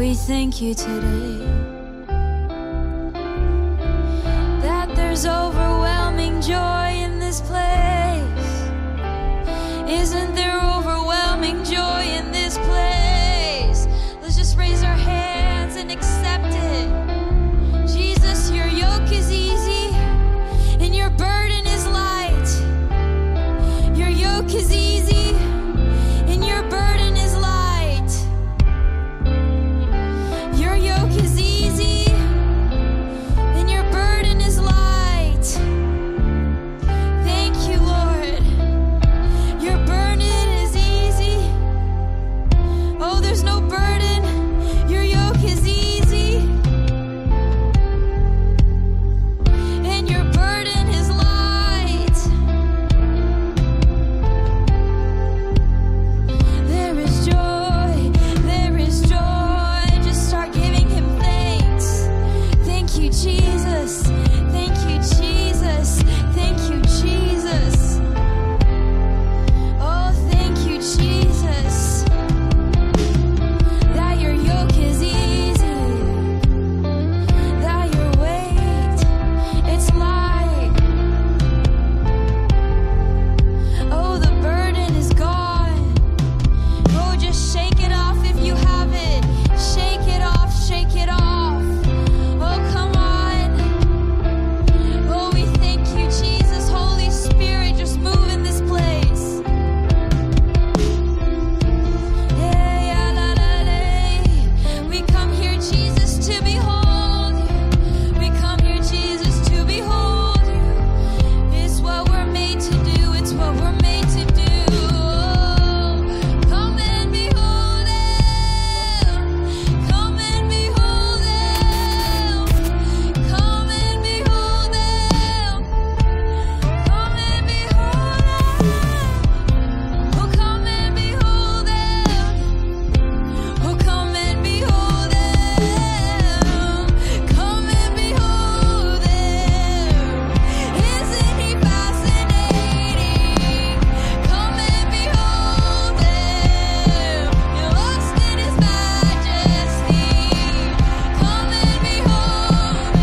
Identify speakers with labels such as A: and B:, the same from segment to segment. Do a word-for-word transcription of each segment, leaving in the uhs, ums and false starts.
A: We thank you today that there's overwhelming joy in this place. Isn't there overwhelming joy in this place? Let's just raise our hands and accept it. Jesus, your yoke is easy and your burden is light. Your yoke is easy and your burden is light. Your yoke is easy and your burden is light. Thank you, Lord. Your burden is easy. Oh, there's no burden. Your yoke is easy and your burden is light. There is joy. There is joy. Just start giving him thanks. Thank you, Jesus. Thank you, Jesus. Thank you, Jesus. Oh, thank you, Jesus. That your yoke is easy. That your weight, it's light. Oh, the burden is gone. Oh, just shake it off if you have it. Shake it off, shake it off. Oh, come on. Oh, we thank you, Jesus. Holy Spirit, just move in this place. Hey, ah, la, la, la. We come here, Jesus, to behold you. We come here, Jesus, to behold you. It's what we're made to do. It's what we're made to do. Oh, come and behold him. Come and behold him. Come and behold him. Come and behold him. Oh, come and behold him. Oh, come and behold him. Come and behold him. Isn't he fascinating? Come and behold him. You're lost in his majesty. Come and behold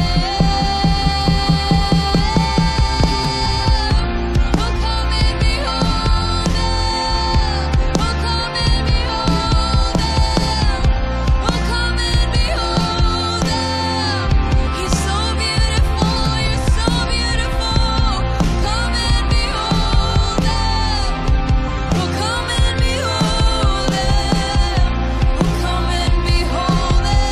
A: him. Oh, come and behold him. Oh, come and behold him. Oh, come and behold him. He's so beautiful. You're so beautiful. Come and behold him. Oh, come and behold him. Oh, come and behold him.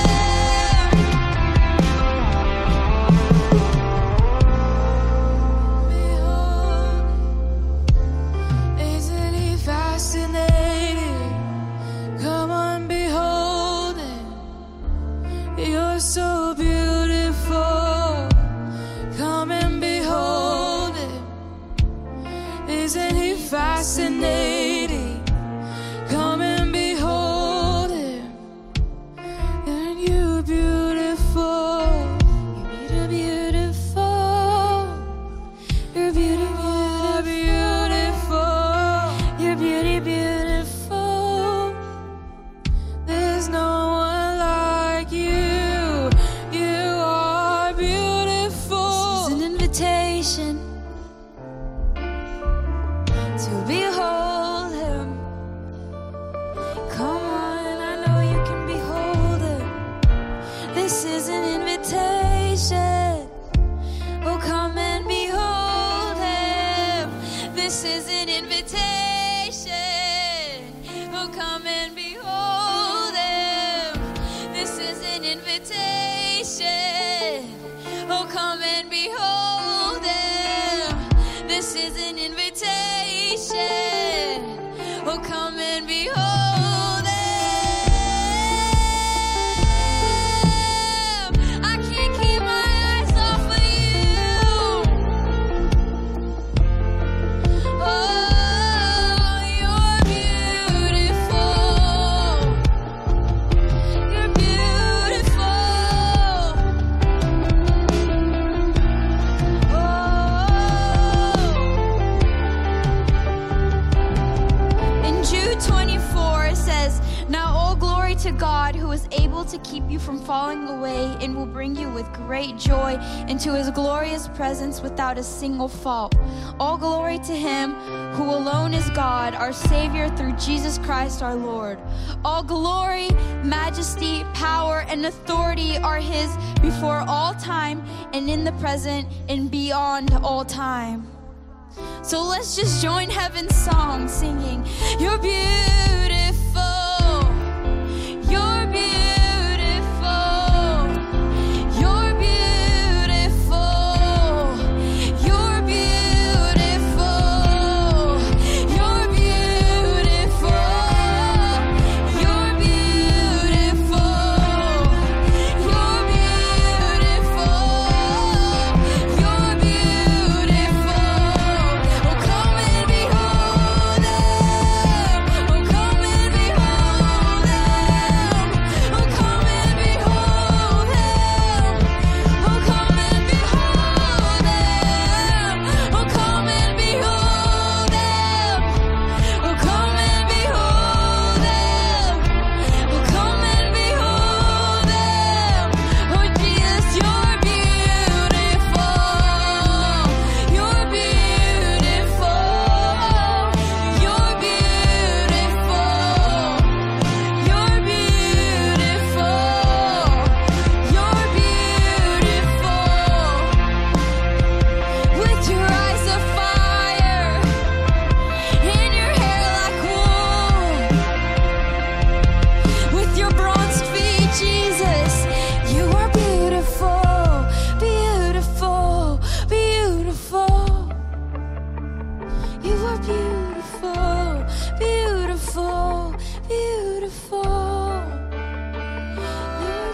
A: Behold, isn't he fascinating? Come on, behold him. You're so beautiful. Come and behold him. Isn't he fascinating? Come and behold him. Aren't you beautiful? You're beautiful. You're beautiful. Beautiful. You're beauty, beautiful. There's no one like you. You are beautiful. This is an invitation to behold him. Come on, I know you can behold him. This is an invitation. Oh, come and behold him. This is an invitation. Oh, come and behold him. This is an invitation. Oh, come and behold him. This is an invitation. Oh, come and behold him. I can't keep my eyes off of you. Oh, you're beautiful. You're beautiful. Oh. In Jude twenty-four it says, "Now all glory to God, who is able to keep you from falling away and will bring you with great joy into his glorious presence without a single fault. All glory to him who alone is God, our Savior, through Jesus Christ our Lord. All glory, majesty, power, and authority are his before all time and in the present and beyond all time. So let's just join heaven's song singing, "You're beautiful, you're beautiful, you're beautiful, you're beautiful, you're beautiful, you're beautiful, you're beautiful, you're beautiful. Oh, come and behold them. Oh, come and behold them. Oh, come and behold them. Oh, come and behold them. Oh, come and behold them. Oh, come and behold them. Oh, come and behold them. Oh, Jesus, you're beautiful. You're beautiful. You're beautiful. You're beautiful. You're beautiful. With your eyes of fire and your hair like wool, with your bronzed feet, Jesus, you are beautiful, beautiful, beautiful. You are beautiful, beautiful, beautiful. You're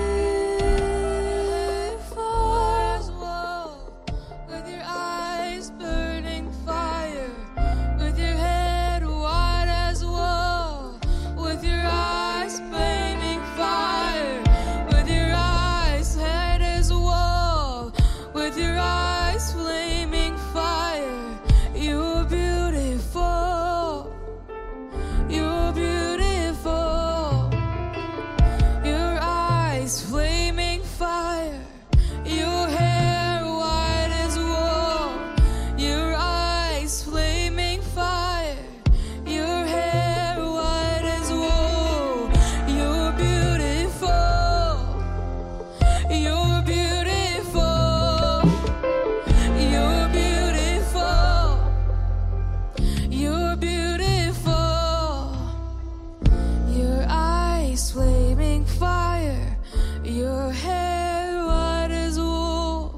A: beautiful as well. With your eyes burning fire, with your head white as wool, with your eyes flaming fire, with your eyes head as wool, with your eyes flaming fire. You're beautiful. You're beautiful. Your eyes flaming fire. Your hair white as wool. Your eyes flaming fire. Your hair white as wool. You're beautiful. You're beautiful. You're beautiful. You're beautiful. Your eyes flaming fire. Your hair white as wool.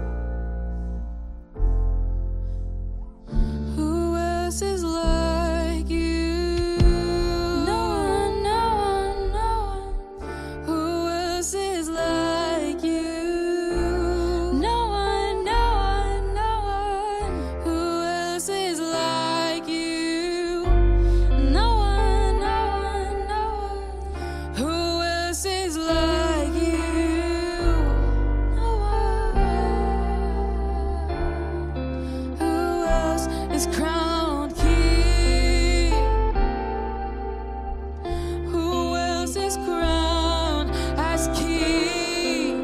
A: Who else is like you? No one, no one, no one. Who else is like you? No one, no one, no one. Who else is like you? No one, no one, no one. Who else is like you? No one. Who else is crowned king? Who else is crowned as king?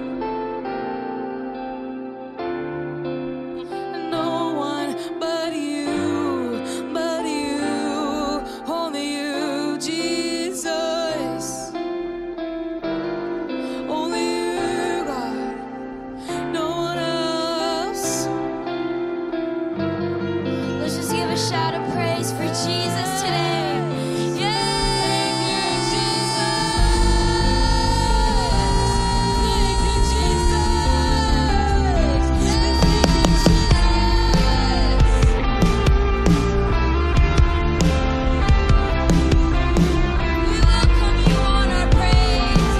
A: No one but you, but you, only you, Jesus. Only you, God. No one else. Let's just give a shout of praise for Jesus today. Yay, Jesus. Thank you, Jesus. Thank you, Jesus. We welcome you on our praise.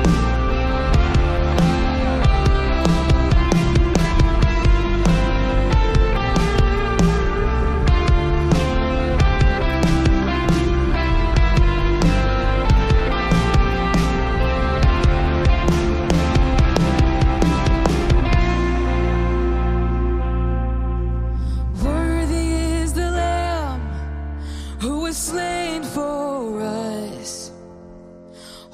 A: Worthy is the Lamb who was slain for us.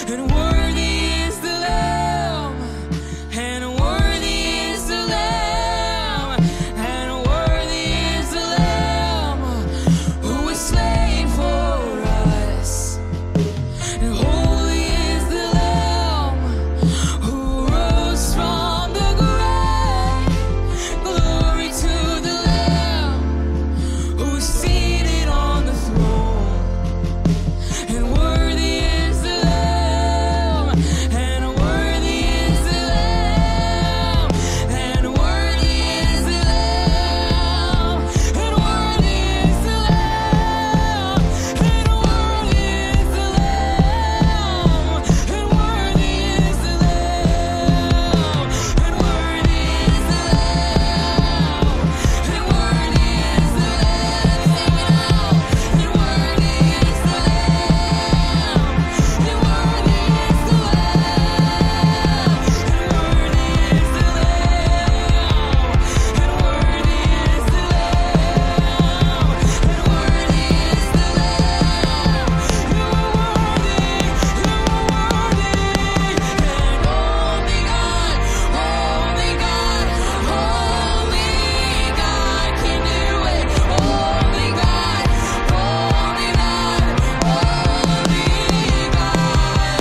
B: and worthy is the Lamb, and worthy is the Lamb, and worthy is the Lamb who was slain for us. And holy is the Lamb who rose from the grave. Glory to the Lamb who is seated on the throne. And worthy is the Lamb, and worthy is the Lamb, and worthy is the Lamb, and worthy is the Lamb, and worthy is the Lamb, and worthy is the Lamb, and worthy is the Lamb, and worthy is the Lamb. Sing it out. And worthy is the Lamb, and worthy is the Lamb, and worthy is the Lamb, and worthy is the Lamb, and worthy is the Lamb. You are worthy, you are worthy, and only God, only God, only God can do it. Only God, only God, only God,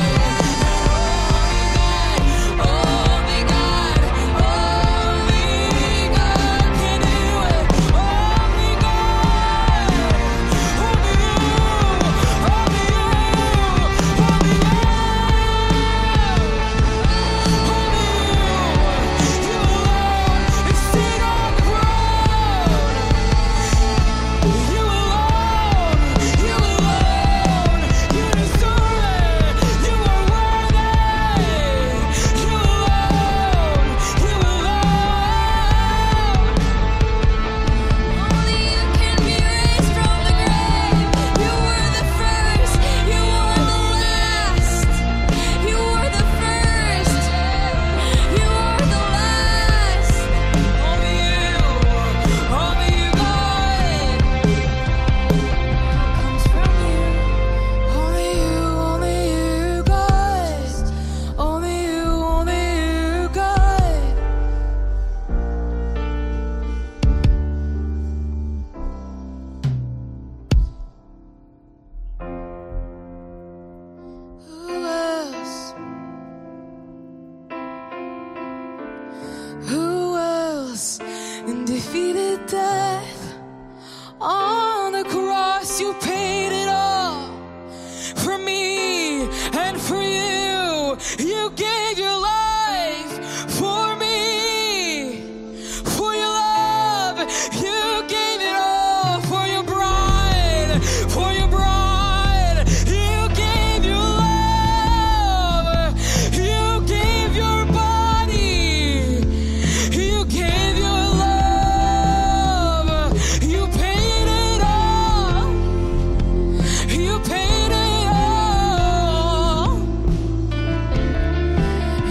B: only God, only God can do it. Only God, only you, only you, only you, only you. You alone is seated on the throne. You alone, you alone, you deserve it. You are worthy. You alone, you alone.
A: Only you can be raised from the grave. You were the first. You are the last. You are the first. You are the last.
B: Only you, only you, God.
A: Comes from you.
B: Only you, only you, God. Only you, only you, God. Who else? Who else in defeated death? On the cross you paid it all for me and for you. You gave your life for me, for your love. You gave it all for your bride, for your bride. You gave your love. You gave your body. You gave your love. You paid it all. You paid it all.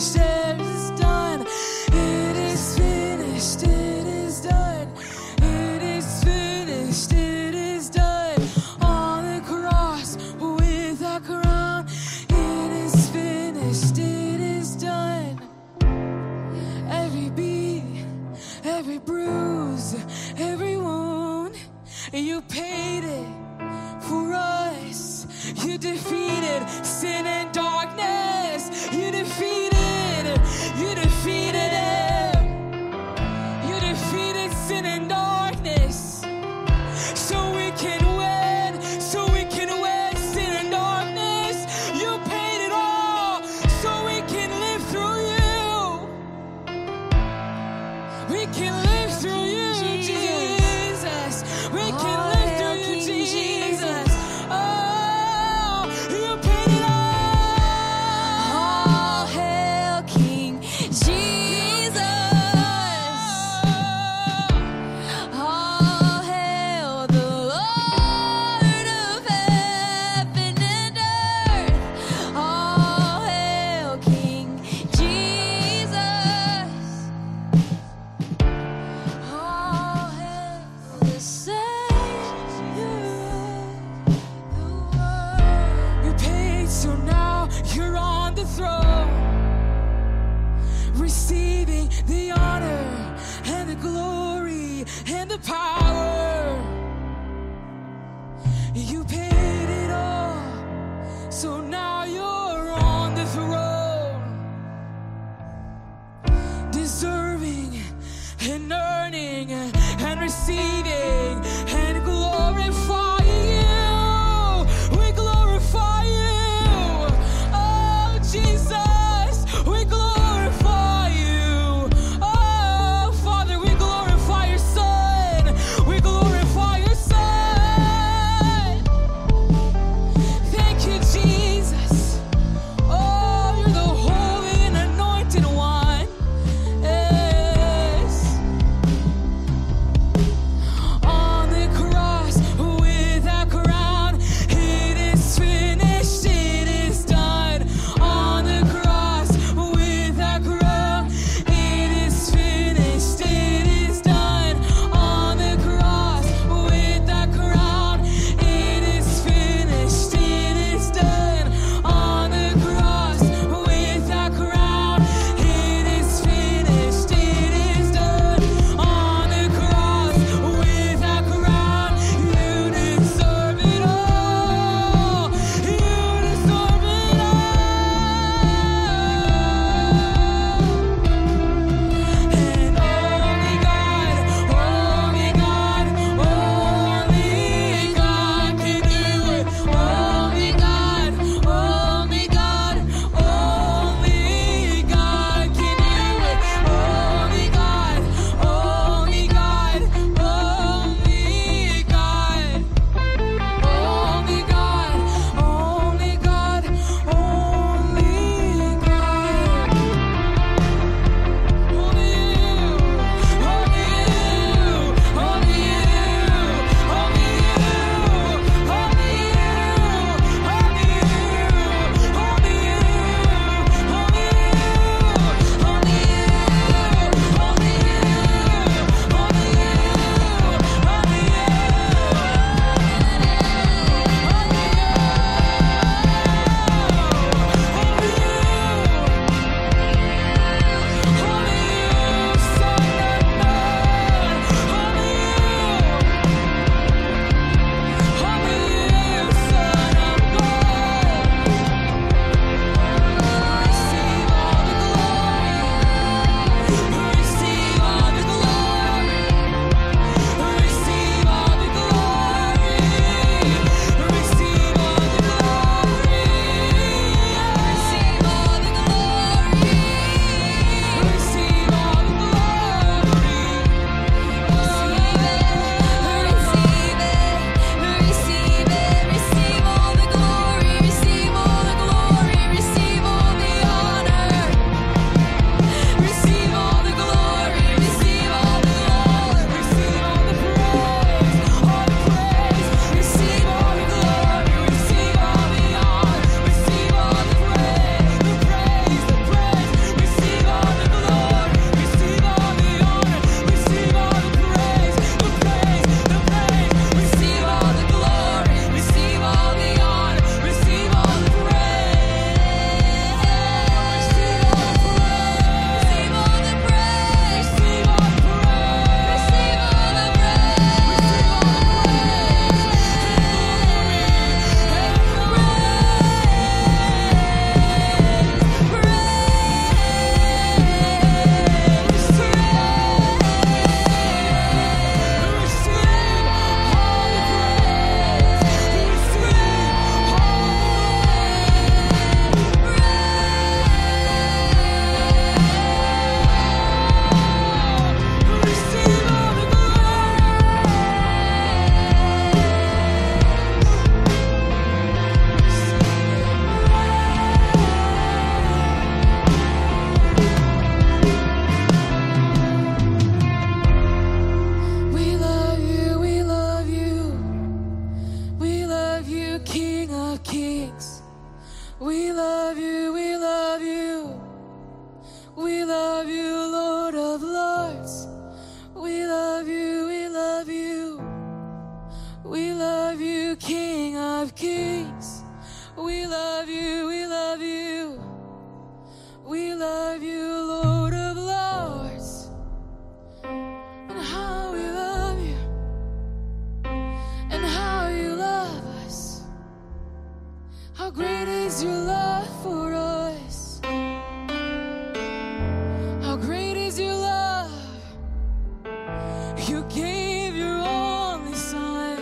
B: finished, it is done. It is finished, it is done. It is finished, it is done. On the cross with that crown, it is finished, it is done. Every beat, every bruise, every wound, you paid it for us. You defeated sin and darkness. You defeated, you defeated it. You defeated sin and darkness. So we can win, so we can win sin and darkness. You paid it all, so we can live through you. We can live through you, Jesus. We can live through you, Jesus. Oh, you paid it all.
A: All hail King Jesus. All hail the Lord of heaven and earth. All hail King Jesus. All hail the Savior of the world.
B: You paid, so now you're on the throne, receiving the honor and the glory and the power. You paid it all, so now you're on the throne, deserving and earning and receiving and glorifying you. We glorify you. Oh, Jesus, we glorify you. Oh, Father, we glorify your Son. kings. We love you, we love you. We love you, Lord of lords. We love you, we love you. We love you, King of kings. We love you, we love you. We love you, Lord of lords. And how we love you. And how you love us. How great is your love for us. How great is your love. You gave your only son.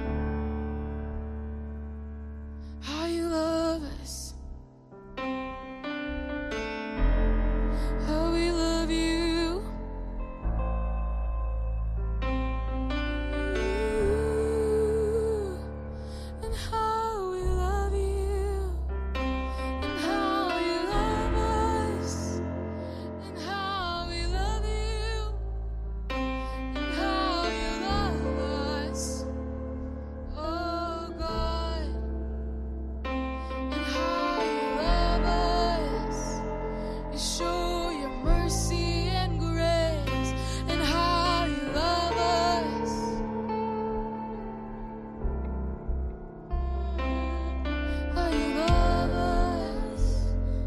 B: How you love us. How we love you. And how we love you. And how you love us. And how we love you. And how you love us. Oh God. And how you love us. You show your mercy and grace. And how you love us. How you love us.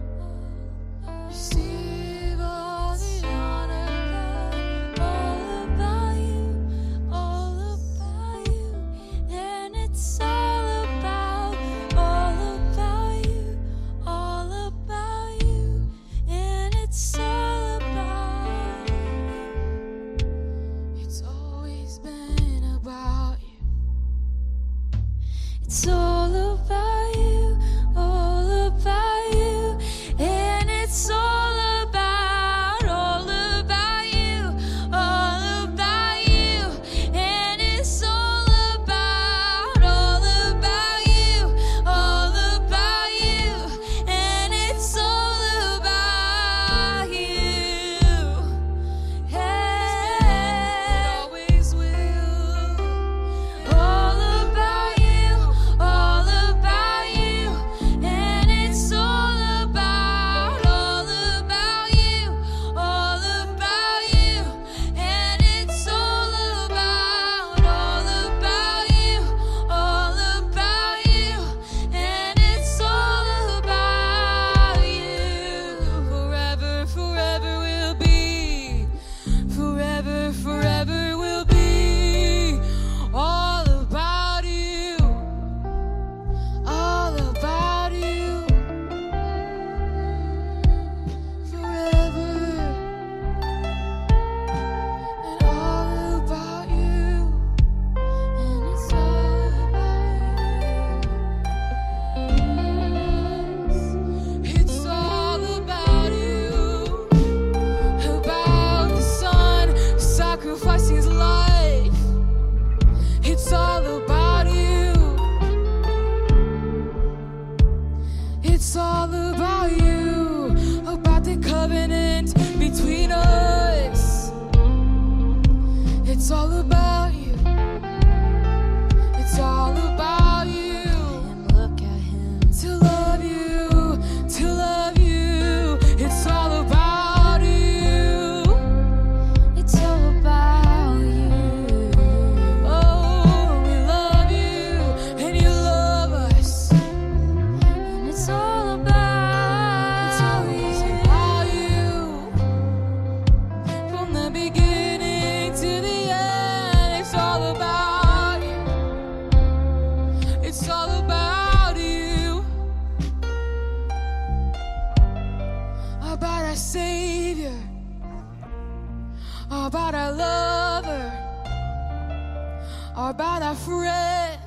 B: Receive all the honor, Lord. All about you, all about you. And it's all about, all about you, all about you. And it's all about you. It's always been about you. It's all about you, all about you. And it's all about, all about you, all about you. And it's all about, all about you, all about you. And it's all about you. Hey, it always will. All about you, all about you. And it's all about, all about you, all about you. And it's all about, all about you, all about you. And it's all about you. Forever, forever will be. Forever, forever will be. All about you. All about you. Forever. And all about you. And it's all about you. It's all about you. About the Son sacrificing his life. It's all about you. It's all about you. About the covenant between us. It's all about you. It's all about you. And look at him. To love you, to love you. It's all about you. It's all about you. Oh, we love you, and you love us. And it's all about, it's always about you. From the beginning to the end, it's all about you. It's all about you. About our Savior. About our lover. About our friend.